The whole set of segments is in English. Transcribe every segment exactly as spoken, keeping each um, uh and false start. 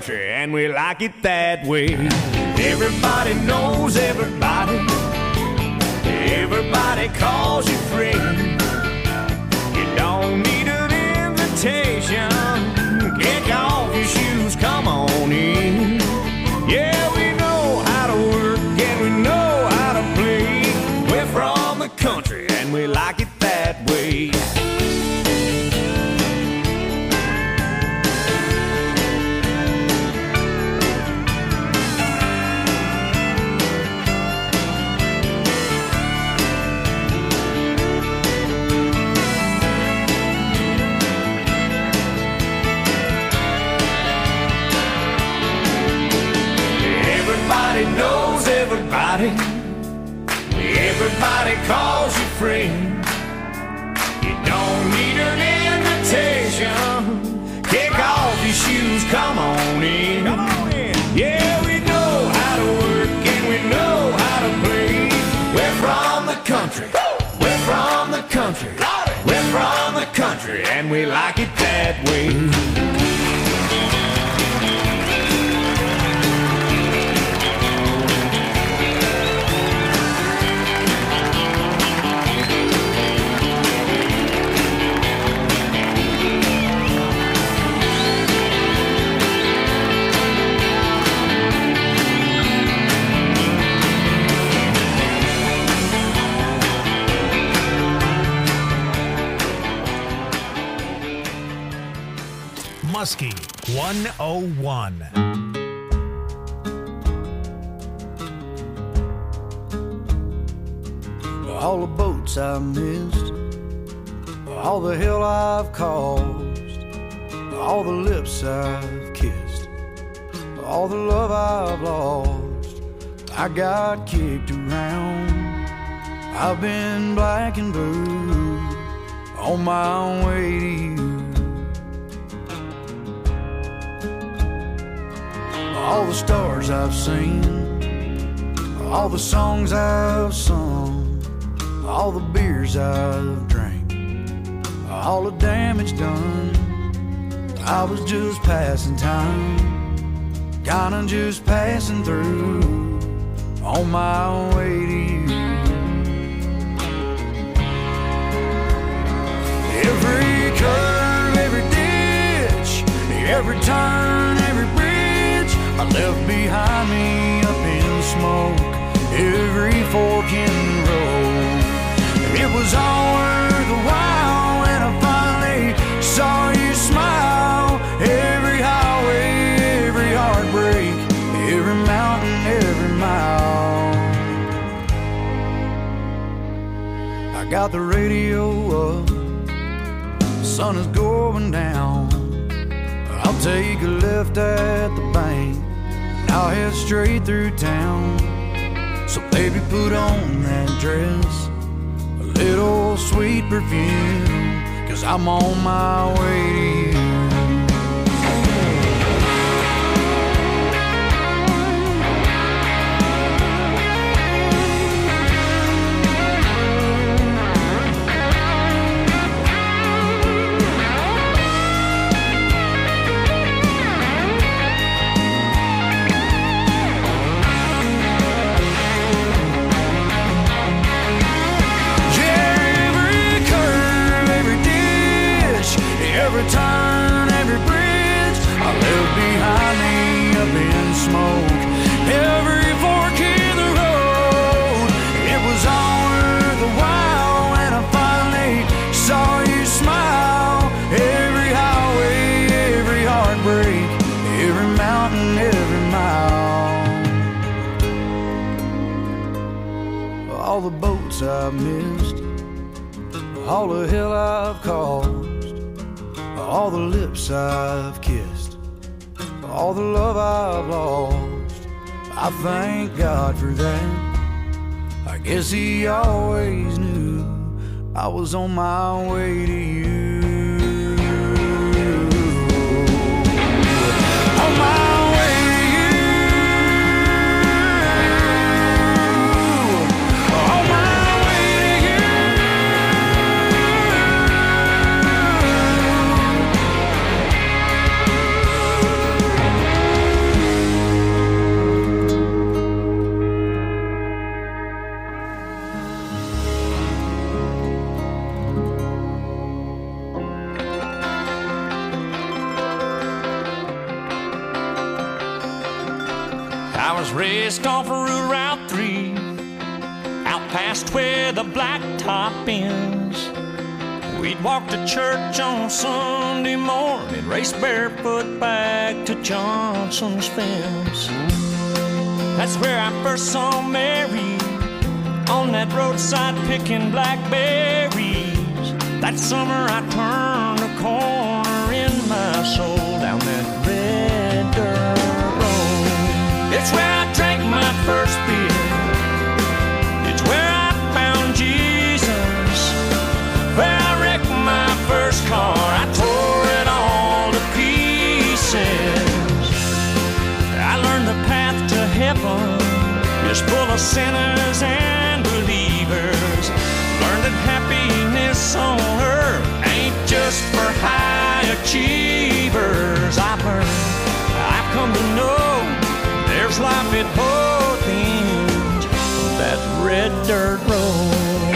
country, and we like it that way. Everybody knows everybody. Everybody calls you friend. You don't need an invitation. Kick off your shoes, come on in. Yeah, we know how to work and we know how to play. We're from the country and we like it that way. Everybody knows everybody. Everybody calls you friend. You don't need an invitation. Kick off your shoes, come on in. Come on in. Yeah, we know how to work and we know how to play. We're from the country. We're from the country. We're from the country and we like it that way. Muskie one oh one. All the boats I missed, all the hell I've caused, all the lips I've kissed, all the love I've lost. I got kicked around, I've been black and blue, on my way to you. All the stars I've seen, all the songs I've sung, all the beers I've drank, all the damage done. I was just passing time, kinda just passing through, on my way to you. Every curve, every ditch, every turn, every bridge I left behind me up in smoke. Every fork in the road, it was all worth a while when I finally saw you smile. Every highway, every heartbreak, every mountain, every mile. I got the radio up, the sun is going down. I'll take a left at the bank, and I'll head straight through town. So baby, put on that dress, a little sweet perfume, 'cause I'm on my way to you. Every turn, every bridge I left behind me up in smoke. Every fork in the road, it was all worth a while when I finally saw you smile. Every highway, every heartbreak, every mountain, every mile. All the boats I've missed, all the hell I've caused, all the lips I've kissed, all the love I've lost. I thank God for that. I guess He always knew I was on my way to you. On my way to you. On my way to you. was raced off of Route three, out past where the blacktop ends. We'd walk to church on Sunday morning, race barefoot back to Johnson's fence. That's where I first saw Mary, on that roadside picking blackberries. That summer I turned a corner in my soul down that red dirt road. It's where I drank my first beer. It's where I found Jesus. Where I wrecked my first car. I tore it all to pieces. I learned the path to heaven is full of sinners and believers. Learned that happiness on earth ain't just for high achievers. I've learned, I've come to know there's life at both ends of that red dirt road.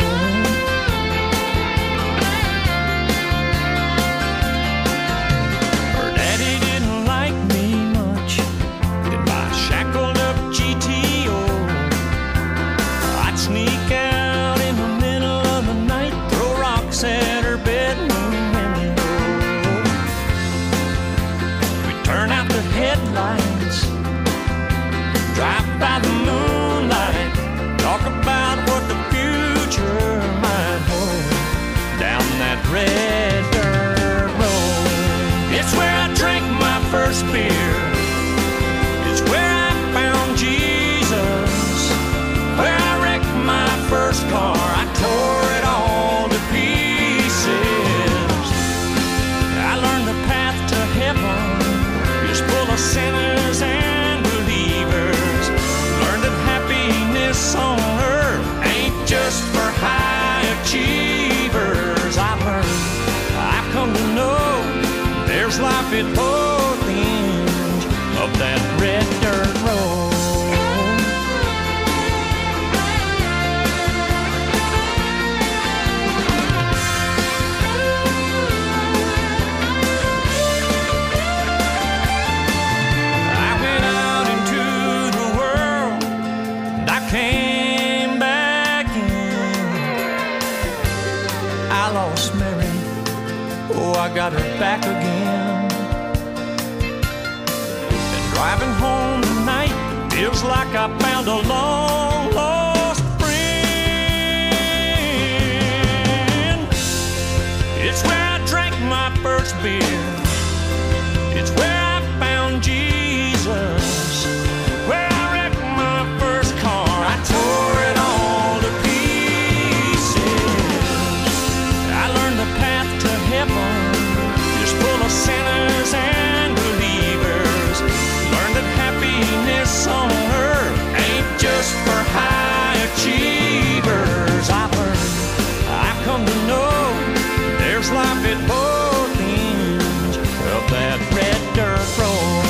Her daddy didn't like me much in my shackled up G T O. I'd sneak out in the middle of the night, throw rocks at her bedroom window. We'd turn out the headlights, drive by the moonlight, talk about what the future might hold down that red dirt road. It's where I drank my first beer. It's where I found Jesus. Where I wrecked my first car. I tore it all to pieces. I learned the path to heaven is full of sinners and believers. Learned that happiness on earth ain't just for high achievers. I've learned, I've come to know there's life at both ends of that red dirt road. I went out into the world and I came back in. I lost Mary, oh, I got her back again. And driving home tonight feels like I found a long lost friend. It's where I drank my first beer. It's where I found Jesus. Where I wrecked my first car. I tore it all to pieces. I learned the path to heaven is full of sinners and believers. Learned that happiness on earth ain't just for high achievers. I've learned, I've come to know there's life at both ends of that red dirt road.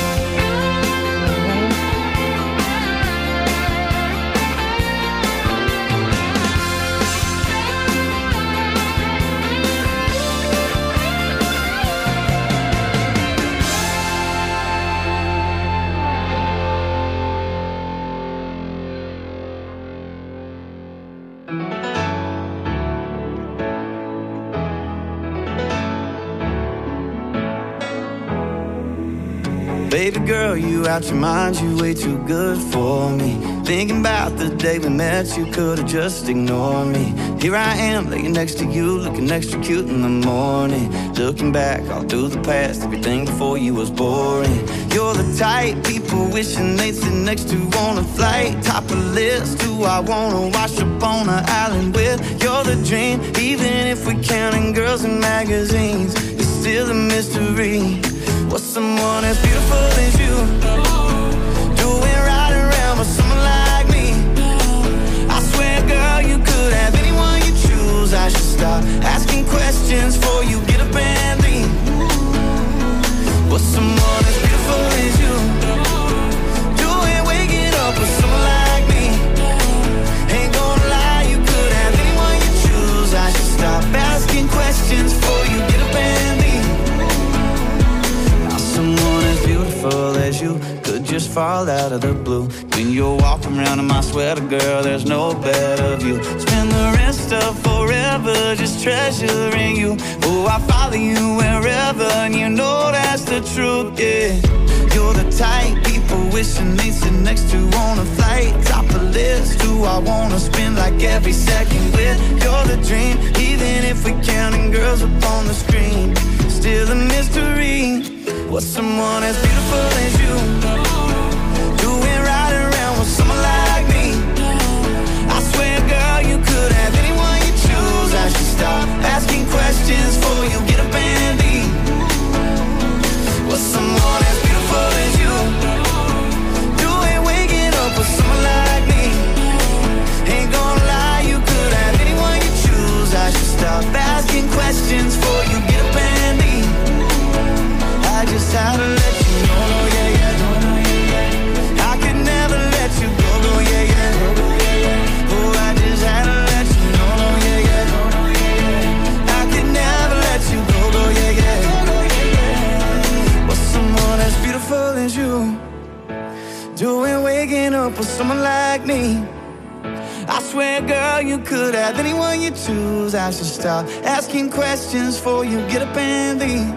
Baby girl, you out your mind, you way too good for me. Thinking about the day we met, you could've just ignored me. Here I am, laying next to you, looking extra cute in the morning. Looking back all through the past, everything before you was boring. You're the type people wishing they'd sit next to on a flight. Top of the list, who I wanna wash up on an island with. You're the dream, even if we're counting girls in magazines. It's still a mystery. What's someone as beautiful as you doing right around with someone like me? I swear, girl, you could have anyone you choose. I should stop asking questions before you get up and leave. What's someone as beautiful as you doing waking up with someone like me? Ain't gonna lie, you could have anyone you choose. I should stop asking questions before you get up and leave. Someone as beautiful as you could just fall out of the blue. When you're walking around in my sweater, girl, there's no better view. Spend the rest of forever just treasuring you. Oh, I follow you wherever, and you know that's the truth, yeah. You're the type people wishing they'd sit next to on a flight. Top of the list, who I wanna spend like every second with. You're the dream, even if we're counting girls up on the screen. Still a mystery, what's someone as beautiful as you doing right around with someone like me? I swear, girl, you could have anyone you choose. I should stop asking questions before you get up and leave. What's someone as beautiful as you doing waking up with someone like me? Ain't gonna lie, you could have anyone you choose. I should stop asking questions before you get up and leave. I just had to let you know, no, yeah, yeah, no, no, yeah, yeah. I could never let you go, no, yeah, yeah, no, no, yeah, yeah. Oh, I just had to let you know, no, yeah, yeah, no, no, yeah, yeah. I could never let you go, no, yeah, yeah, no, yeah, yeah. What's someone as beautiful as you doing waking up with someone like me? I swear, girl, you could have anyone you choose. I should stop asking questions before you get up and leave.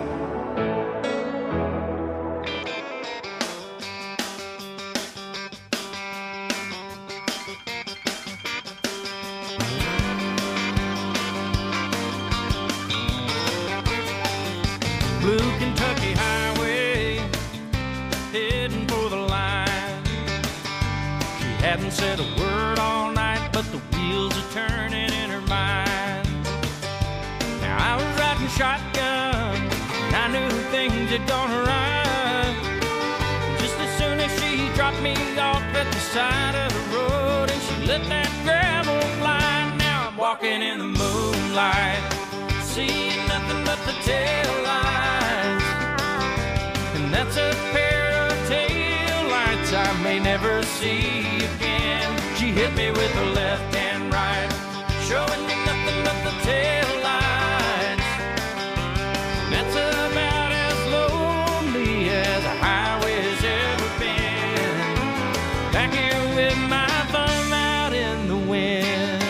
Blue Kentucky Highway, heading for the line. She hadn't said a word all night, but the wheels are turning in her mind. Now I was riding shotgun, and I knew things had gone right. Just as soon as she dropped me off at the side of the road, and she let that gravel fly. Now I'm walking in the moonlight, seeing nothing but the tail lights. And that's a pair of tail lights I may never see again. She hit me with her left and right, showing me nothing but the tail lights. That's about as lonely as a highway's ever been. Back here with my thumb out in the wind.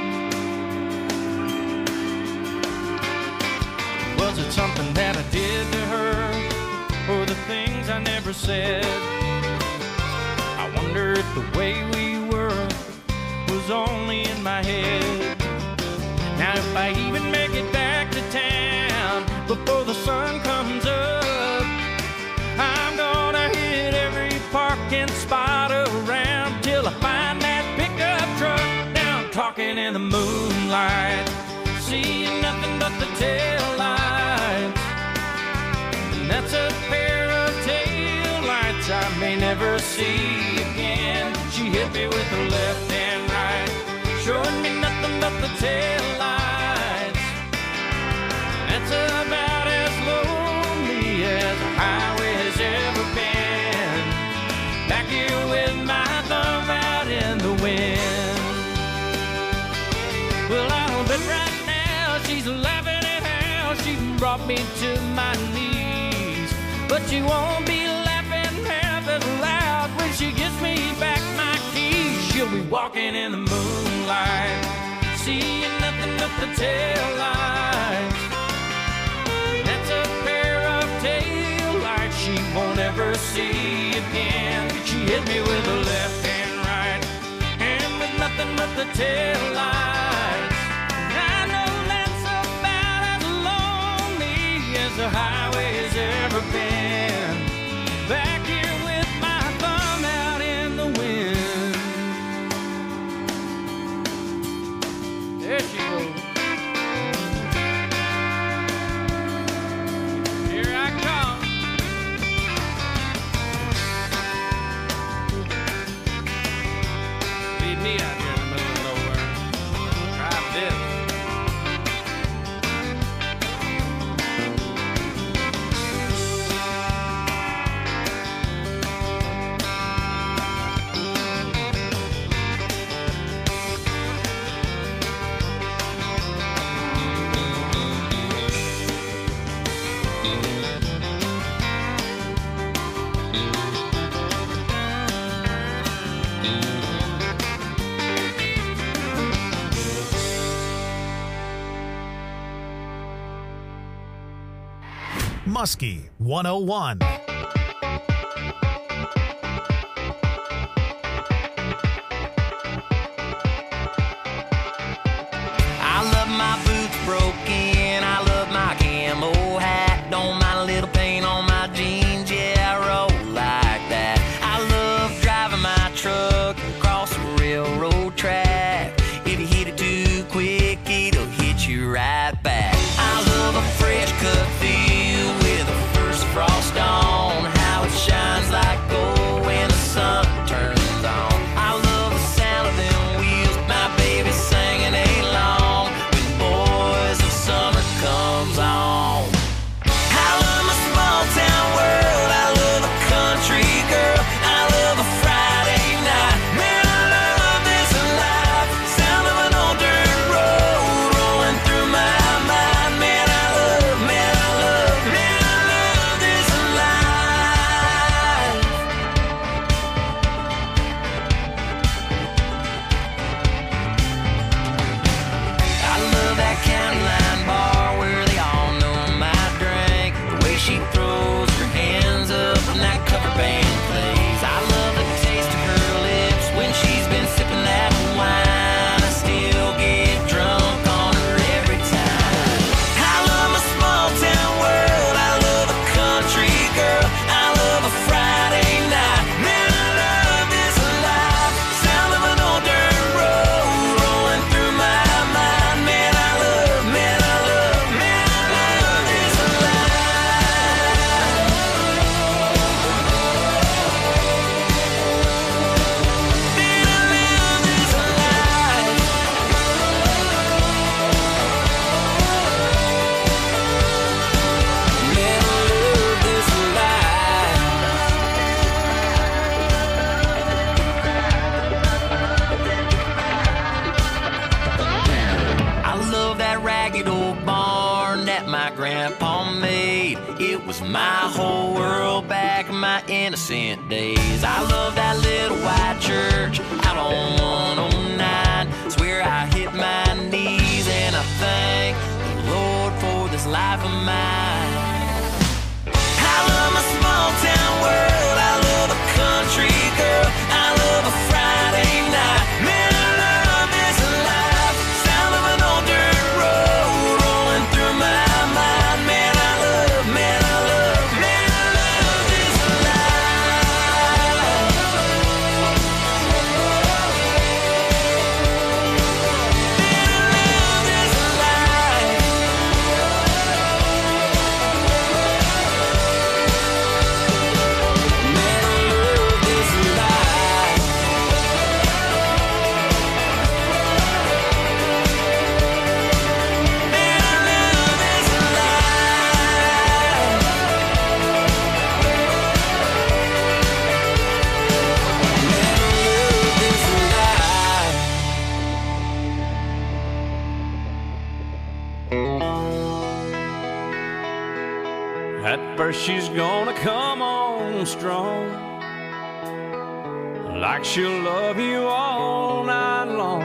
Was it something that I did to her, or the things I never said? I wonder if the way we were was only in my head. Now if I even make it back to town before the sun comes up, I'm gonna hit every parking spot around till I find that pickup truck. Now I'm talking in the moonlight, seeing nothing but the tail lights. And that's a pair of tail lights I may never see again. She hit me with her left and right, showing me nothing but the tail lights. That's about as lonely as a highway has ever been. Back here with my thumb out in the wind. Well, I don't bet right now she's laughing at how she brought me to my knees. But she won't be laughing half as loud when she gives me back my keys. She'll be walking in the moonlight, seeing nothing but the tail lights. That's a pair of tail lights she won't ever see again. She hit me with her left and right, and with nothing but the tail lights. I know that's about as lonely as the highway has ever been. Back here with my thumb out in the wind. There she goes. Here I come. Leave me out here in the middle of nowhere. Muskie one oh one. I love my boots broken, I love my camo hat. Don't mind a little paint on my jeans, yeah, I roll like that. I love driving my truck across the railroad track. If you hit it too quick, it'll hit you right back. I love a fresh cut field with the first frost on, how it shines like gold when the sun turns on. I love the sound of them wheels, my baby singing along when Boys of Summer comes on. I love my small town world, I love a country girl, I love a Friday night. Man, I love this life, sound of an old dirt road rolling through my mind. Man, I love, man, I love, man, I love this life. I love that county line bar where they all know my drink. The way she throws her hands up when that cover band plays. I love the taste of her lips when she's been sipping that wine. I still get drunk on her every time. I love my small town world, I love a country girl, I love a Friday night. Man, I love this life, sound of an old dirt road rolling through my mind. Man, I love, man, I love, man, I love this life. Man, I love this life. Man, I love this life. I love that ragged old barn that my grandpa made. It was my whole world back in my innocent days. I love that little white church out on one oh nine. It's where I hit my knees and I thank the Lord for this life of mine. I love my small town world, I love a country girl, I love a Friday night. Man, I love this life, sound of an old dirt road rolling through my mind. Man, I love, man, I love, man, I love this life. Man, I love this life. Man, I love this life. Man, I love this life. Man, I love this life. At first she's gonna come on strong, like she'll love you all night long,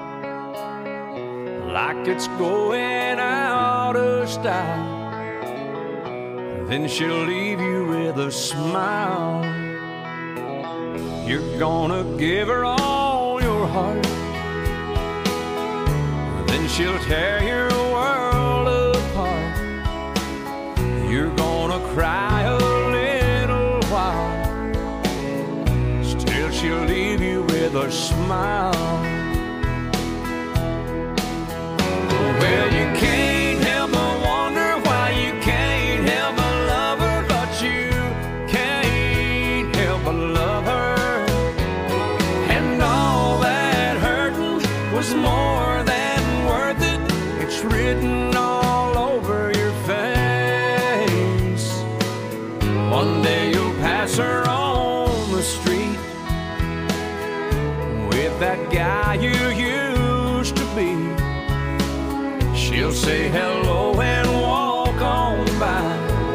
like it's going out of style. Then she'll leave you with a smile. You're gonna give her all your heart, then she'll tear your world apart. You're gonna cry a little while, still she'll leave you with a smile. Well, you can't help but wonder why you can't help but love her, but you can't help but love her. And all that hurting was more than worth it. It's written all over your face. One day you'll pass her on the street with that guy you used to be. She'll say hello and walk on by,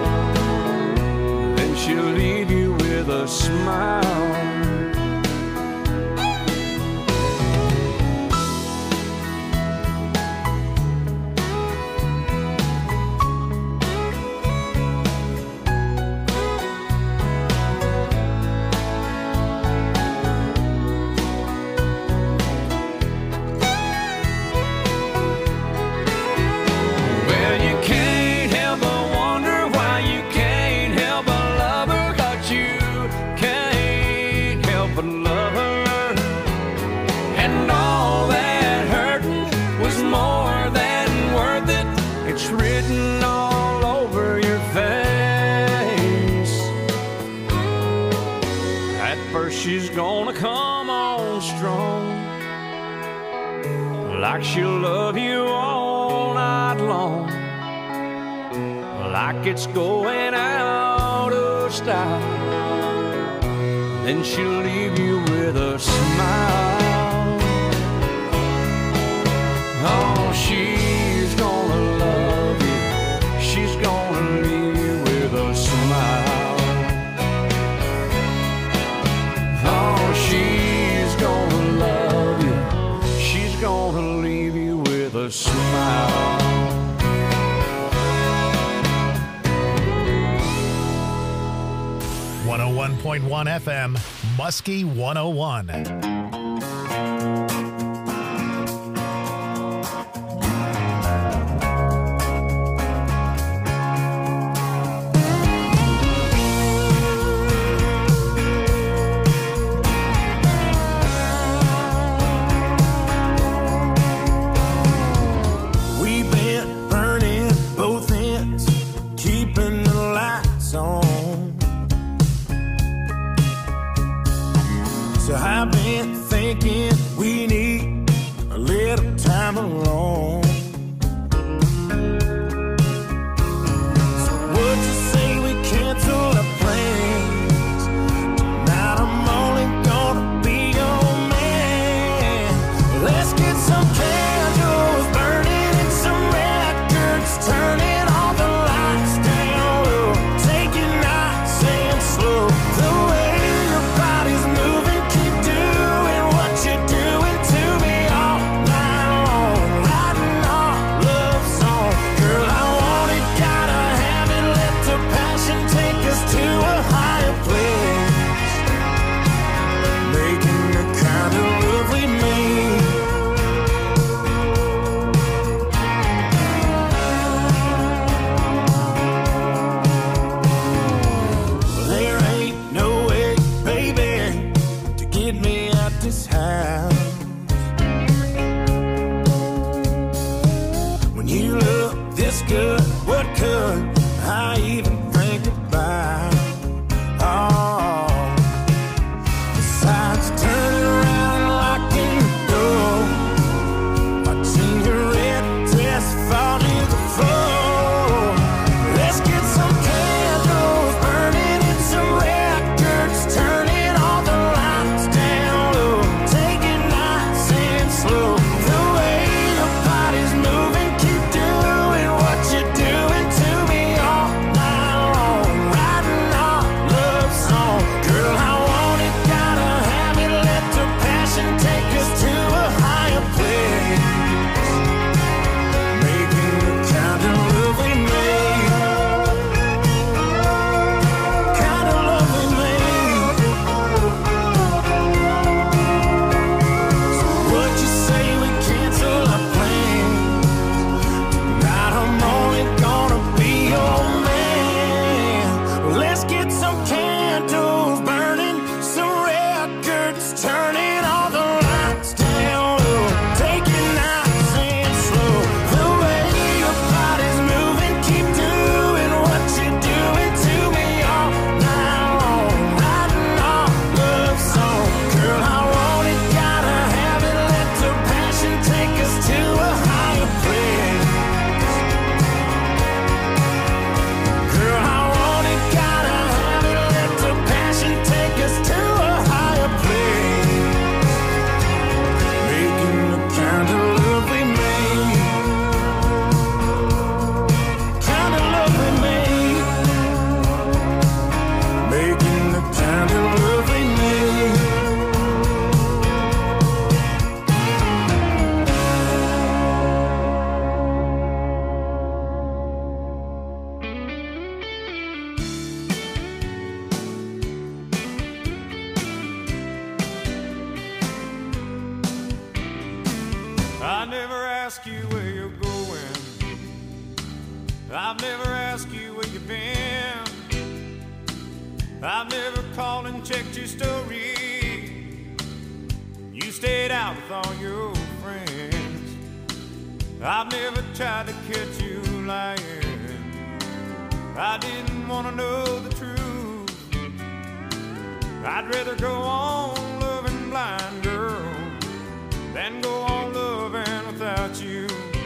then she'll leave you with a smile. written all over your face. At first she's gonna come on strong, like she'll love you all night long, like it's going out of style. Then she'll leave you with a smile. Oh, she's gonna love you, she's gonna leave you with a smile. Oh, she's gonna love you, she's gonna leave you with a smile. one oh one point one F M, Muskie one oh one. I never ask you where you're going. I've never asked you where you've been. I've never called and checked your story. You stayed out with all your friends. I've never tried to catch you lying. I didn't want to know the truth. I'd rather go on loving blind, girl, than go on loving without you.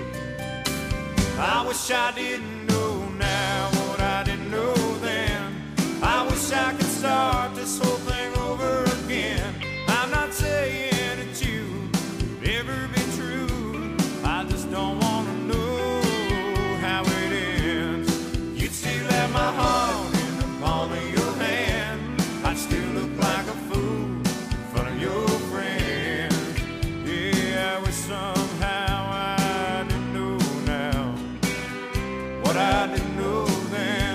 I wish I didn't know now what I didn't know then. I wish I could start this whole thing over again. I'm not saying that you could ever be true. I just don't want to know how it ends. You'd still have my heart in the palm of your hand. I'd still look like a fool in front of your friends. Yeah, I wish somehow I didn't know now what I didn't know then.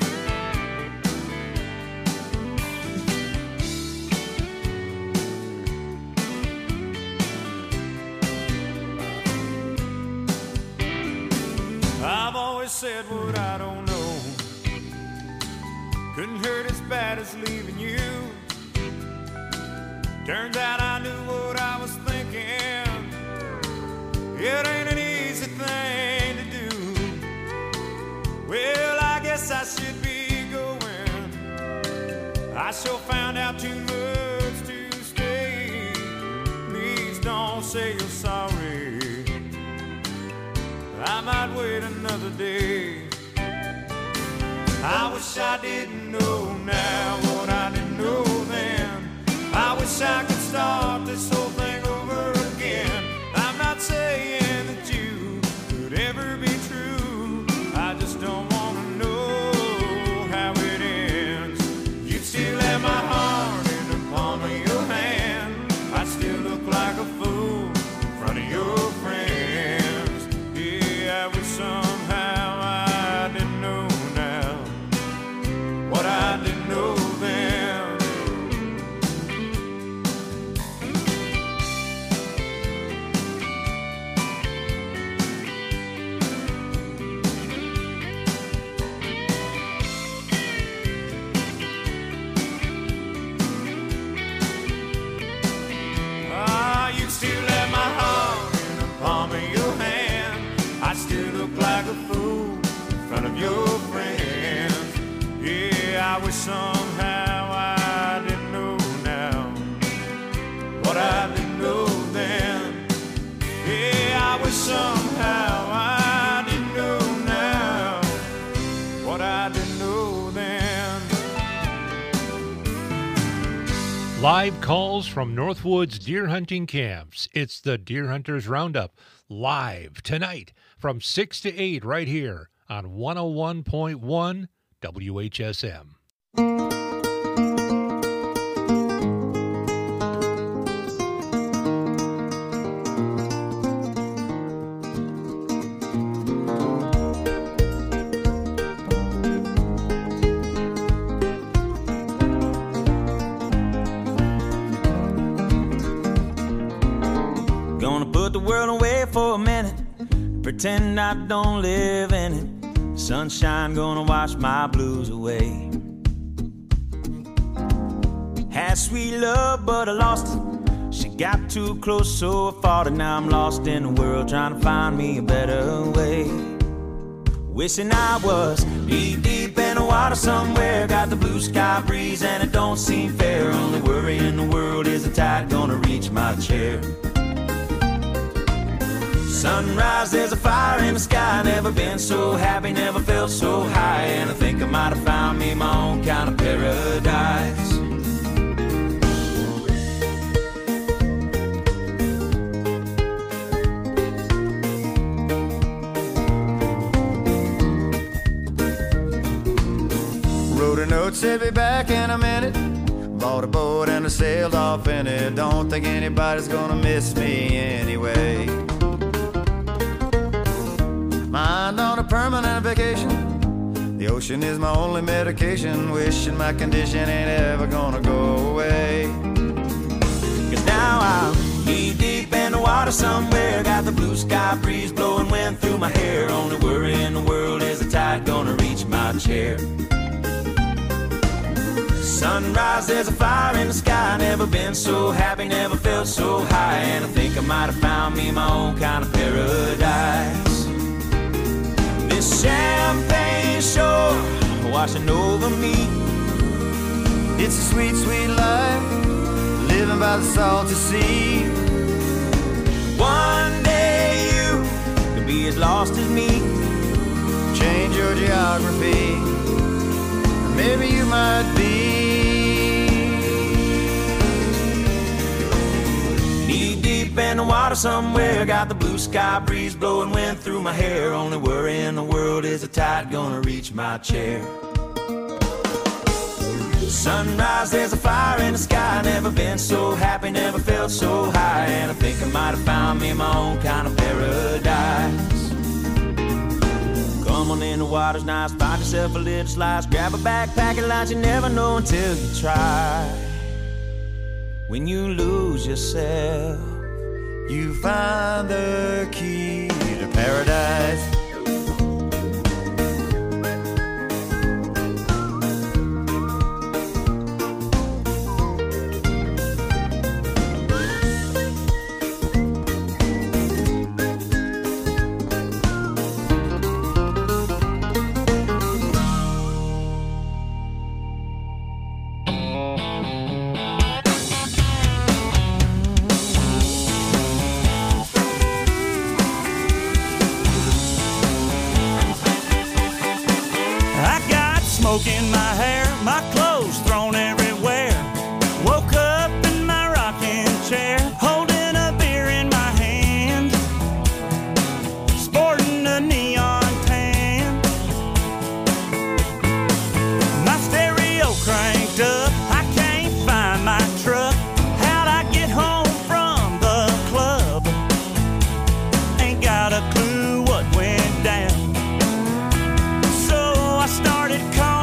I've always said what I don't know couldn't hurt as bad as leaving you. Turns out I knew what I was thinking. It ain't an easy thing to do. Well, I guess I should be going. I sure found out too much to stay. Please don't say you're sorry. I might wait another day. I wish I didn't know now what I didn't know then. I wish I could start this whole thing over again. I'm not saying that you could ever be true. I just don't want to know how it ends. You'd still have my heart in the palm of your hand. I'd still look like a fool in front of your friends. Yeah, I wish somehow I didn't know now what I didn't know then. Ah, you'd still have my heart in the palm of your hand. I'd still look like a fool in front of your friends. Yeah, I wish somehow I didn't know now what I didn't know then. Yeah, I wish somehow I didn't know now what I didn't know then. Live calls from Northwood's deer hunting camps. It's the Deer Hunters Roundup, live tonight from six to eight right here on one oh one point one W H S M. Gonna put the world away for a minute, pretend I don't live in it. Sunshine gonna wash my blues away. Had sweet love, but I lost it. She got too close, so I fought it. Now I'm lost in the world, trying to find me a better way. Wishing I was deep, deep in the water somewhere. Got the blue sky breeze and it don't seem fair. Only worry in the world is the tide gonna reach my chair. Sunrise, there's a fire in the sky. Never been so happy, never felt so high. And I think I might have found me my own kind of paradise. Wrote a note, said be back in a minute. Bought a boat and I sailed off in it. Don't think anybody's gonna miss me anyway. Mind on a permanent vacation. The ocean is my only medication. Wishing my condition ain't ever gonna go away. Cause now I'm knee deep in the water somewhere. Got the blue sky breeze blowing wind through my hair. Only worry in the world is the tide gonna reach my chair. Sunrise, there's a fire in the sky. Never been so happy, never felt so high. And I think I might have found me my own kind of paradise. This champagne shore washing over me. It's a sweet, sweet life, living by the salty sea. One day you could be as lost as me, change your geography, or maybe you might be knee deep in the water somewhere. Got the blue sky breeze blowing wind through my hair. Only worry in the world is the tide gonna reach my chair. Sunrise, there's a fire in the sky. Never been so happy, never felt so high. And I think I might have found me my own kind of paradise. Come on in, the water's nice. Find yourself a little slice. Grab a backpack and lunch. You never know until you try. When you lose yourself, you find the key to paradise. Smoke in my hair, my clothes thrown everywhere. Woke up in my rocking chair, holding a beer in my hand, sporting a neon tan. My stereo cranked up, I can't find my truck. How'd I get home from the club? Ain't got a clue what went down. So I started calling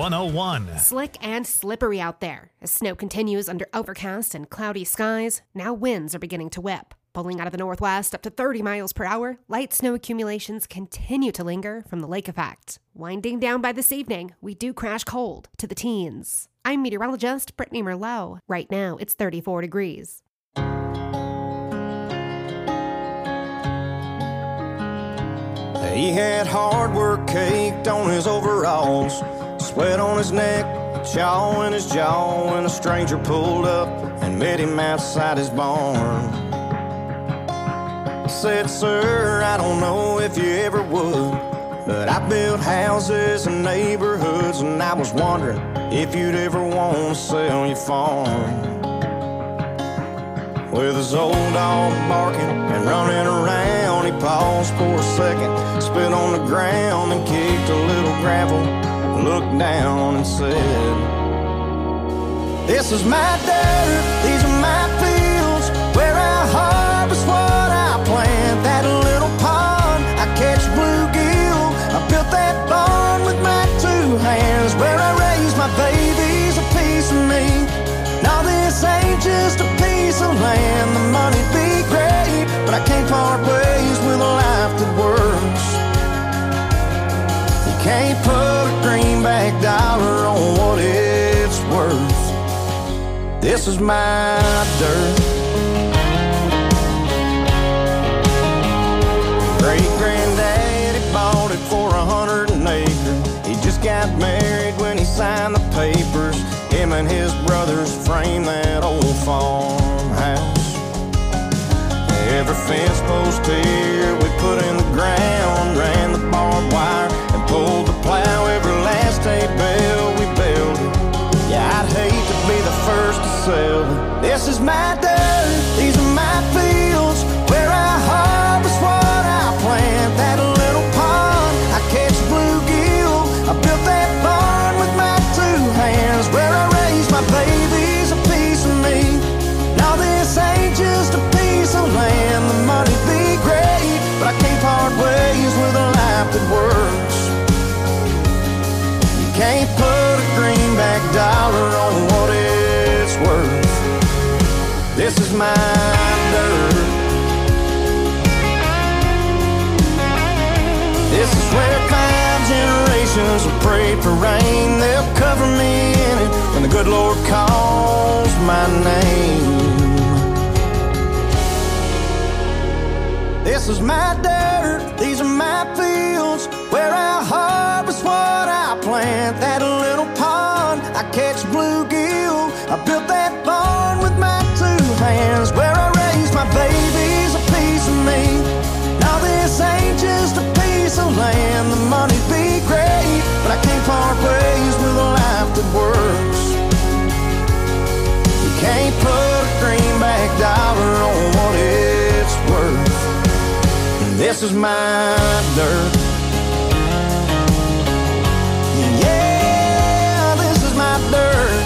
one oh one. Slick and slippery out there. As snow continues under overcast and cloudy skies, now winds are beginning to whip. Pulling out of the northwest up to thirty miles per hour, light snow accumulations continue to linger from the lake effect. Winding down by this evening, we do crash cold to the teens. I'm meteorologist Brittany Merlot. Right now, it's thirty-four degrees. He had hard work caked on his overalls, sweat on his neck, chaw in his jaw, when a stranger pulled up and met him outside his barn. Said, sir, I don't know if you ever would, but I built houses and neighborhoods, and I was wondering if you'd ever want to sell your farm. With his old dog barking and running around, he paused for a second, spit on the ground and kicked a little gravel, looked down and said, this is my dirt, these are my fields, where I harvest what I plant. That little pond, I catch bluegill, I built that barn with my two hands, where I raise my babies, a piece of me. Now this ain't just a piece of land, the money'd be great, but I can't part ways with a life that works. You can't put a greenback dollar on what it's worth. This is my dirt. Great-granddaddy bought it for a hundred an acre. He just got married when he signed the papers. Him and his brothers framed that old farmhouse. Every fence post here we put in the ground, ran the barbed wire and pulled the plow. Every last hay bale we built it. Yeah, I'd hate to be the first to sell it. This is my dirt, these are my fields, where I harvest what I plant. That little pond, I catch bluegill, I built that barn with my two hands, where I raise my babies, a piece of me. Now this ain't just a piece of land, the money'd be great, but I can't part ways with a life that works. You can't put a greenback dollar on what it's worth. This is my dirt. This is where five generations have prayed for rain. They'll cover me in it when the good Lord calls my name. This is my dirt, these are my fields, where I harvest what I plant. That little pond, I catch bluegill, I built that barn with my two hands, where I raise my babies, a piece of me. Now this ain't just a piece of land, the money'd be great, but I can't part ways with a life that works. You can't put a greenback dollar on what it's worth. This is my dirt. Yeah, this is my dirt.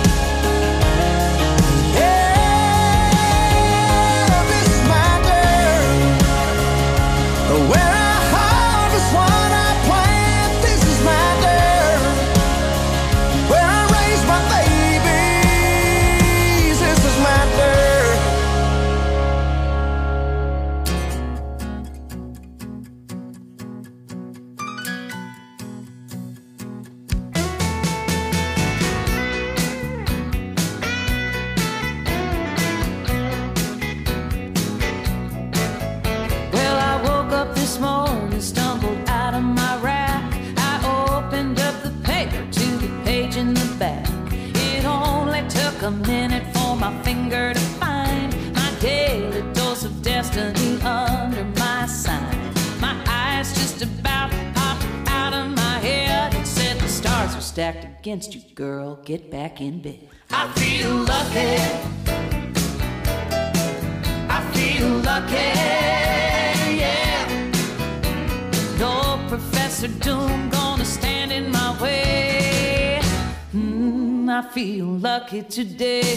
Yeah, this is my dirt. Where I harvest what I plant. This is my dirt. Where I raise my babies. This is my dirt. Well, I woke up this morning, stumbled out of my rack. I opened up the paper to the page in the back. It only took a minute for my finger to find my daily dose of destiny under my sign. My eyes just about popped out of my head and said the stars are stacked against you, girl. Get back in bed. I feel lucky. I feel lucky, yeah. No Professor Doom gonna stand in my way. Mm, I feel lucky today.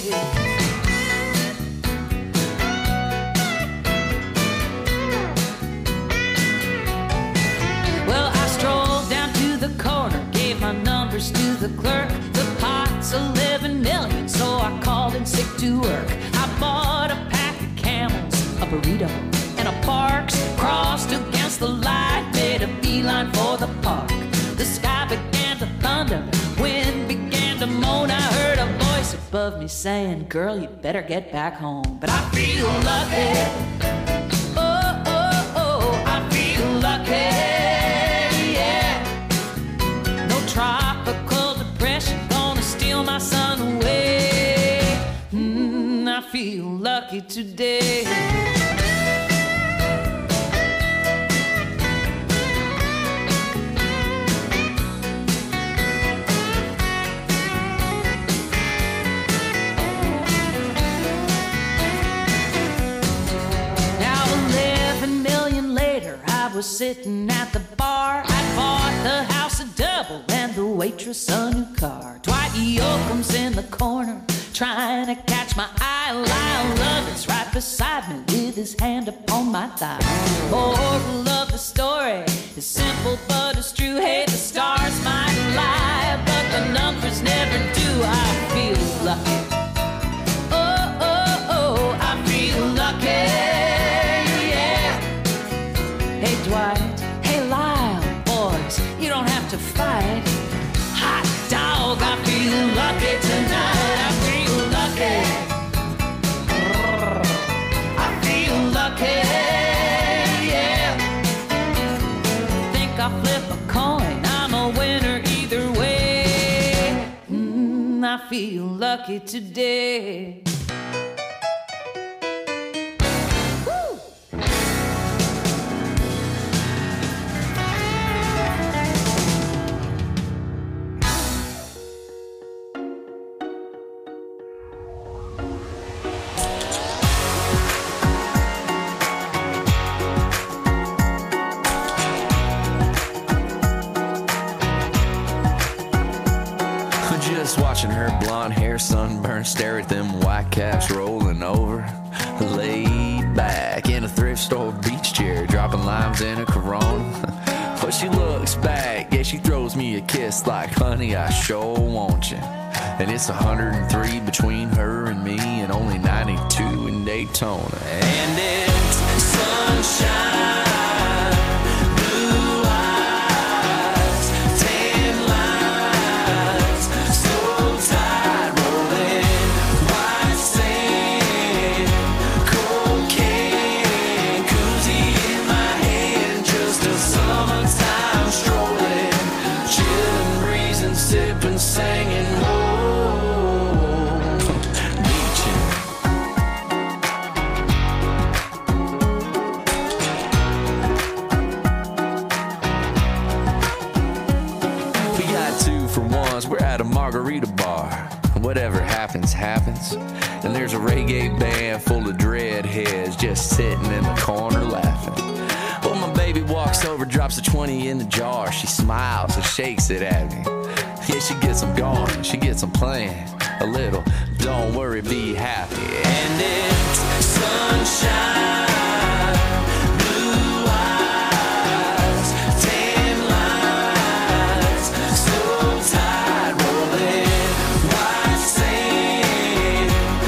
Well, I strolled down to the corner, gave my number numbers to the clerk. The pot's eleven million, so I called in sick to work. I bought a pack of Camels, a burrito, and a Parks. Crossed against the light, made a beeline for the park. The sky began to thunder, wind began to moan. I heard a voice above me saying, girl, you better get back home. But I feel lucky. Oh, oh, oh, I feel lucky. Yeah. No tropical depression gonna steal my sun away. Mm, I feel lucky today. Was sitting at the bar. I bought the house a double and the waitress a new car. Dwight Yoakam's in the corner trying to catch my eye. Lyle Lovett's right beside me with his hand upon my thigh. Moral of the story is simple but it's true. Hey, the stars might lie, but the numbers never do. I feel lucky. Oh, oh, oh, I feel lucky. Hey Dwight, hey Lyle, boys, you don't have to fight. Hot dog, I feel lucky tonight. I feel lucky. I feel lucky, yeah. Think I'll flip a coin, I'm a winner either way. Mm, I feel lucky today. Watching her blonde hair sunburn, stare at them white caps rolling over. Laid back in a thrift store beach chair, dropping limes in a Corona. But she looks back, yeah, she throws me a kiss like, honey, I sure want you. And it's one hundred three between her and me, and only ninety-two in Daytona. And it's sunshine. Singing, whoa, beaching. We got two for ones, we're at a margarita bar. Whatever happens, happens. And there's a reggae band full of dreadheads just sitting in the corner laughing. Well, my baby walks over, drops a twenty in the jar. She smiles and shakes it at me. Yeah, she gets them going, she gets them playing a little. Don't worry, be happy. And it's sunshine, blue eyes, tan lines, slow tide rolling, white sand,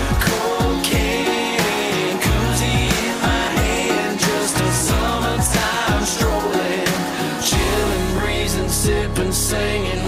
cocaine, koozie in my hand, just a summertime strolling, chilling, breezing, sipping, singing.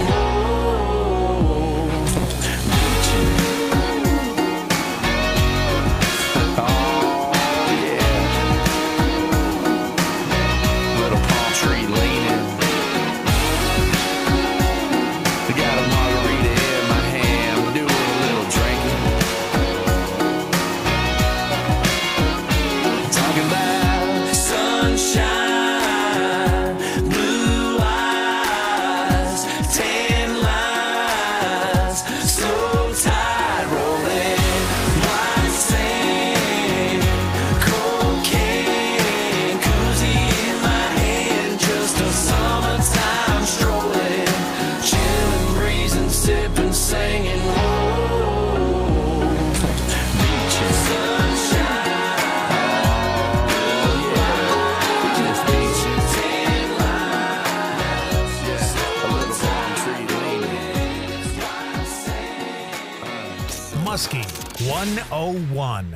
Muskie one oh one.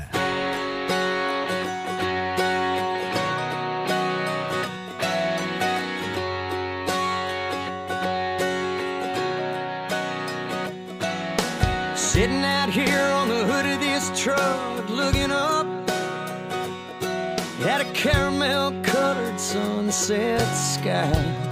Sitting out here on the hood of this truck, looking up at a caramel-colored sunset sky.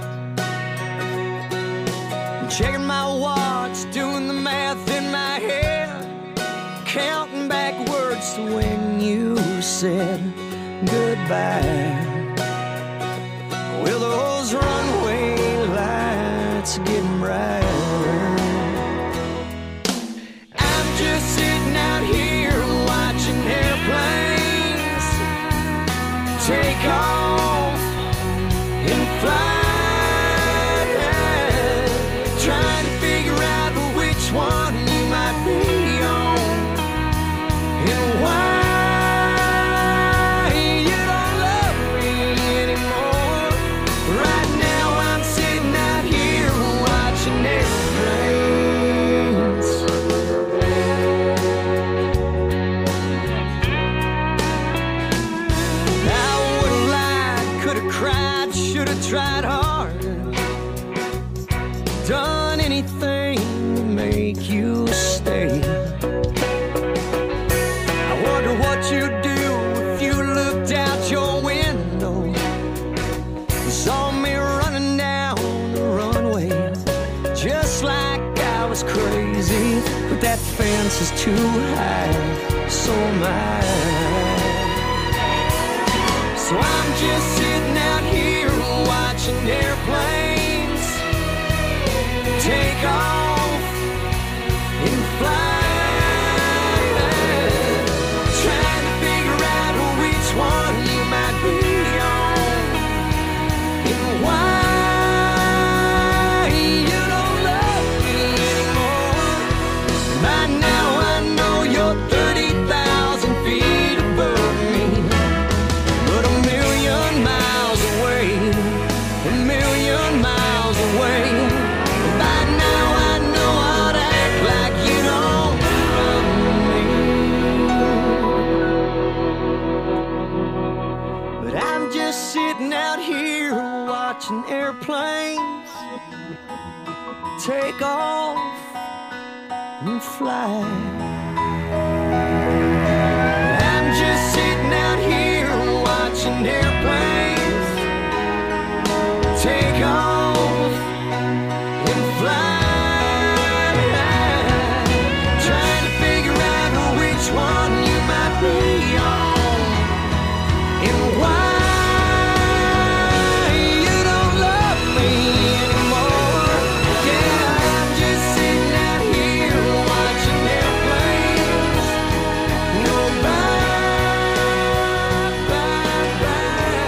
I'm checking my watch, doing the math in my head, counting backwards to when you said goodbye. Well, those runway lights are getting brighter. Just sitting out here watching airplanes take off and fly, trying to figure out which one you might be on and why you don't love me anymore. Right now I'm sitting out here watching airplanes. Tried hard, done anything to make you stay. I wonder what you'd do if you looked out your window and saw me running down the runway, just like I was crazy. But that fence is too high, so am I. So I'm just sitting out here watching airplanes take off and fly, trying to figure out which one you might be on and why you don't love me anymore. By now I know you're thirty thousand feet above me, but a million miles away, a million miles away. By now I know how to act like you don't love me. But I'm just sitting out here watching airplanes take off and fly. I'm just sitting out here watching airplanes take off and fly, trying to figure out which one you might be on and why you don't love me anymore. Yeah, I'm just sitting out here watching airplanes go by, by, by.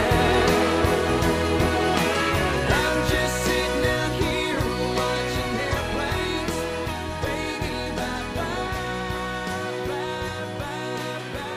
I'm just sitting out here watching airplanes, baby, bye, bye, bye, bye,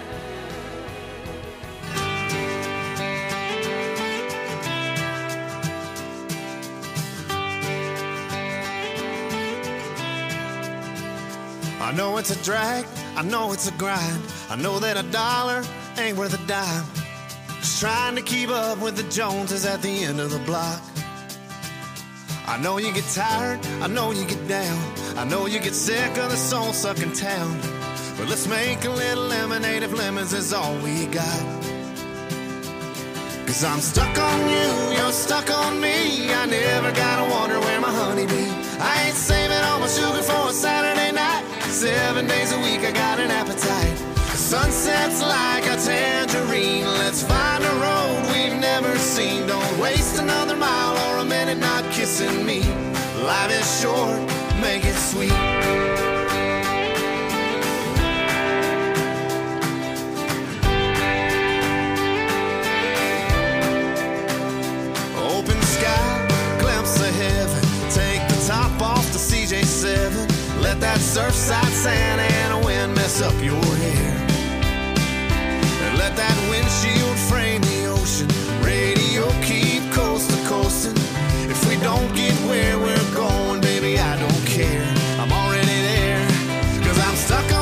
I know it's a drag, I know it's a grind. I know that a dollar ain't worth a dime. Just trying to keep up with the Joneses at the end of the block. I know you get tired, I know you get down. I know you get sick of the soul-sucking town. But let's make a little lemonade if lemons is all we got. Cause I'm stuck on you, you're stuck on me. I never gotta wonder where my honey be. I ain't saving all my sugar for a Saturday night. Seven days a week I got an appetite. The sunset's like a tangerine. Let's find a road we've never seen. Don't waste another mile or a minute not kissing me. Life is short, make it sweet. Open sky, glimpse of heaven. Take the top off the C J seven. Let that surfside Santa Ana wind mess up your hair. And let that windshield frame the ocean. Radio keep coast to coasting. If we don't get where we're going, baby, I don't care. I'm already there. Cause I'm stuck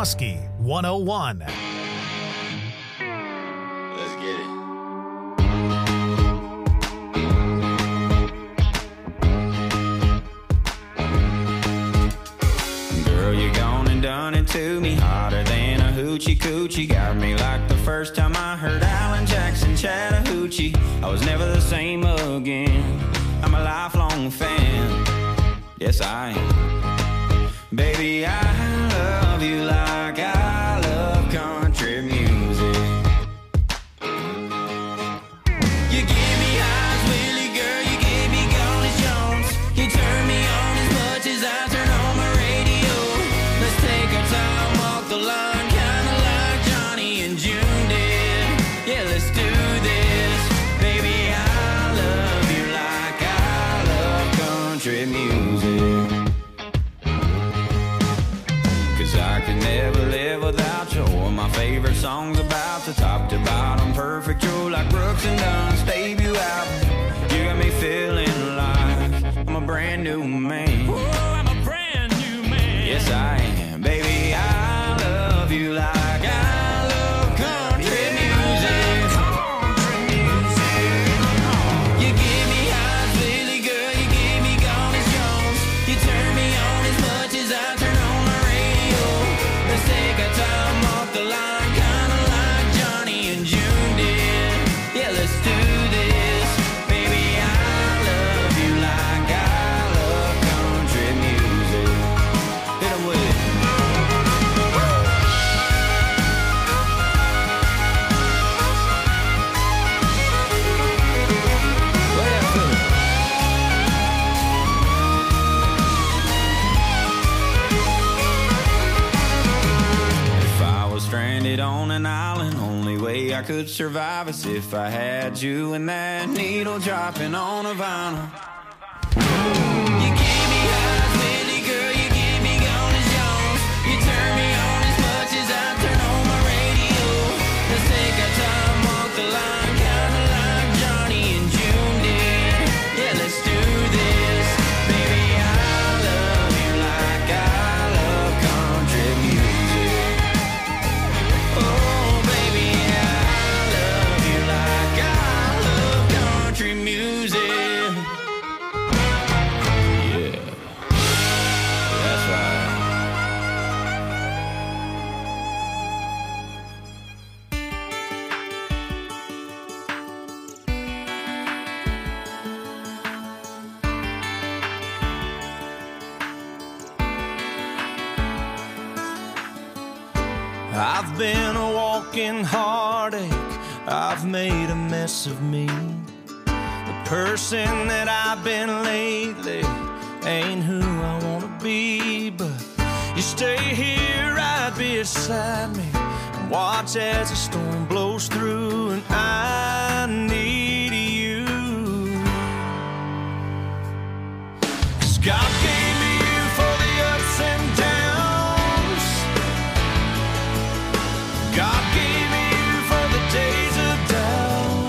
Muskie one oh one. Let's get it. Girl, you gone and done it to me, hotter than a hoochie coochie. Got me like the first time I heard Alan Jackson Chattahoochee. I was never the same again. I'm a lifelong fan. Yes, I am. Baby, I love you like I love country music. You give me highs, Willie, girl, you gave me Golly Jones. You turn me on as much as I turn on my radio. Let's take our time, walk the line, kinda like Johnny and June did. Yeah, let's do this. Baby, I love you like I love country music. Cause I can never live without you. Or my favorite songs about the top to bottom, perfect. You're like Brooks and Dunn's debut album. You got me feeling like I'm a brand new man. Ooh, I'm a brand new man. Yes, I am. Baby, I love you like I love country music. Country music. You give me highs, Lily, girl, you give me Golly Jones. You turn me on as much as I turn on my radio. Let's take our time off the line, kinda like Johnny and June did. Yeah, let's do this. Baby, I love you like I love country music. Hit 'em with it. Play that for me. If I was stranded on an island, only way I could survive is if I had you and that needle dropping on a vinyl. You give me highs, Lily, girl, you give me Golly Jones. You turn me on as much as I turn on my radio. Let's take our time, walk the line, kinda like Johnny and June did. Yeah, let's do this. Baby, I love you like I love country music. Oh, baby, I love you like I love country music. Yeah, that's right. I've been a walking heartache, I've made a mess of me. The person that I've been lately ain't who I wanna be. But you stay here right beside me and watch as the storm blows through. And I need you, 'cause God gave me you for the ups and downs. God gave me you for the days of doubt,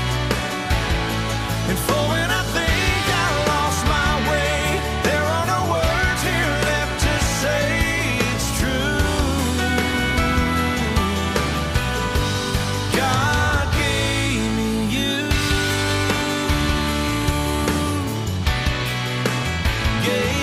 and for when I think I lost my way, there are no words here left to say it's true. God gave me you, gave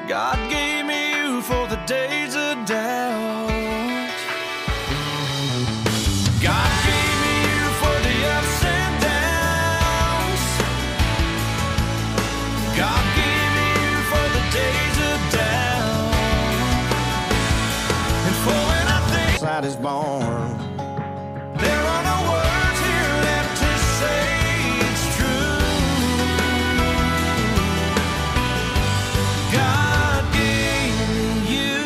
God gave me you for the days of doubt. God gave me you for the ups and downs. God gave me you for the days of doubt. And for when I think Sight is born. There are no words here left to say it's true. God gave me you.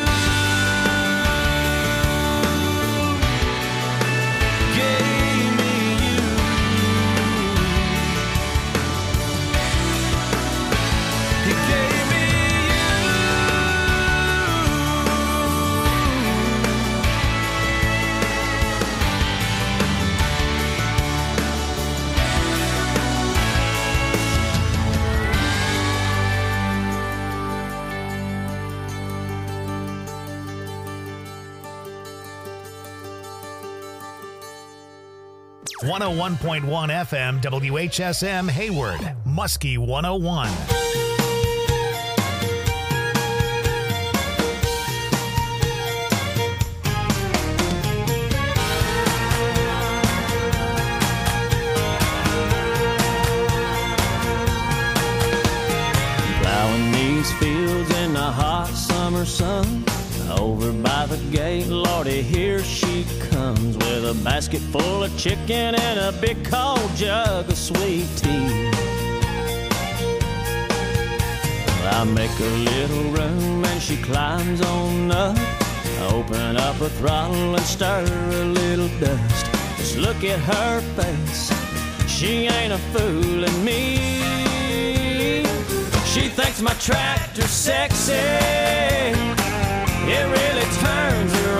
Gave me you. He gave me one oh one point one F M W H S M Hayward, Muskie one oh one. Plowing these fields in the hot summer sun. Over by the gate, Lordy, here she comes with a basket full of chicken and a big cold jug of sweet tea. Well, I make a little room and she climbs on up. I open up her throttle and stir a little dust. Just look at her face, she ain't a fooling me. She thinks my tractor's sexy.